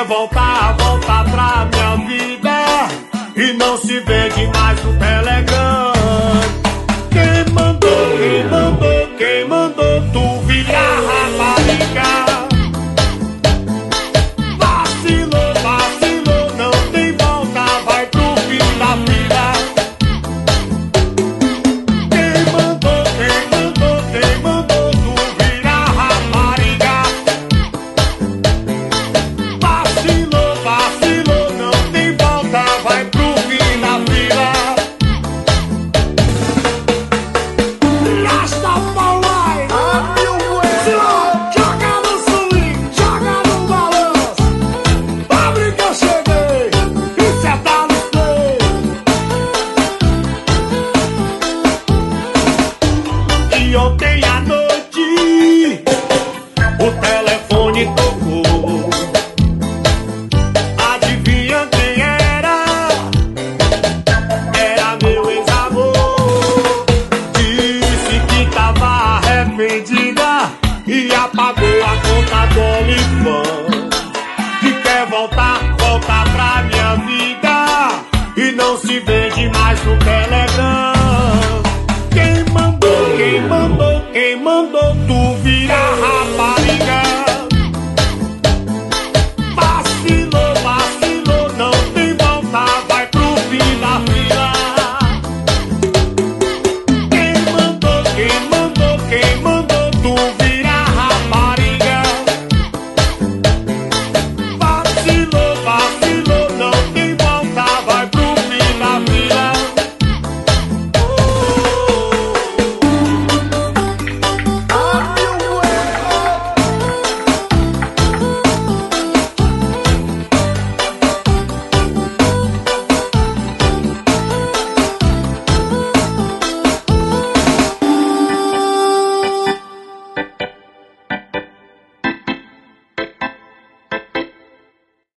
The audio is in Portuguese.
voltar, voltar pra minha vida e não se vende mais no Telegram. Quem mandou, quem mandou, quem mandou tu virar rapariga? Vacilou, vacilou, não tem volta, vai pro fim da fila. Quem mandou, quem mandou, quem mandou tu virar rapariga? Vacilou, vacilou, não tem volta, vai pro fim da fila. Gasta paulai, joga no swing, joga no balanço. Abre que eu cheguei e senta no play. E ontem à noite o telefone tocou. Adivinha quem era? Era meu ex-amor. Disse que tava arrependida e apagou a conta do OnlyFans. Que quer voltar, voltar pra minha vida e não se vende mais no Telegram. Quem mandou, quem mandou, quem mandou tu virar